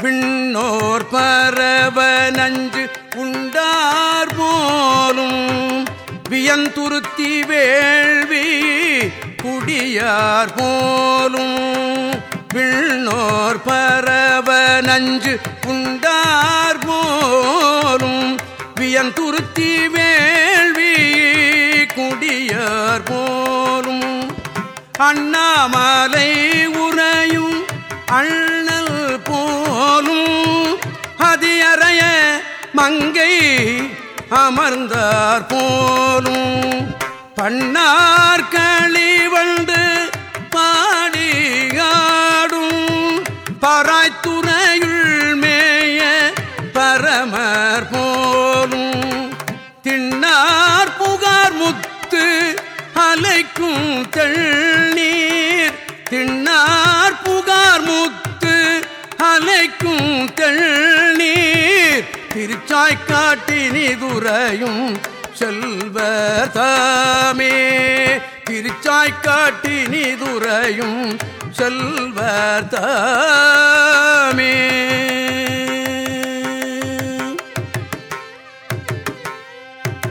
விண்ணோர் பரவ நஞ்சு உண்டார் போலும் வியந்துருத்தி வேள்வி குடியார் போலும் விண்ணோர் பரவ நஞ்சு உண்டார் போலும் வியந்துருத்தி வேள்வி குடியார் போலும் அண்ணாமலை உறையும் அண்ணல் போலும் அதியறைய மங்கை அமர்ந்தார் போலும் பண்ணார் களிவண்டு பாடியாடும் பராய்த்துறையுள் மேய பரமர் போலும் திண்ணார் புகார் முத்து அலைக்கும் தெள்நீர் திண்ணார் புகார் முத்து அலைக்கும் தெள்நீர் திருச்சாய்க்காட்டினிதுரையும் செல்வர் தாமே திருச்சாய்க்காட்டினிதுரையும் செல்வர் தாமே.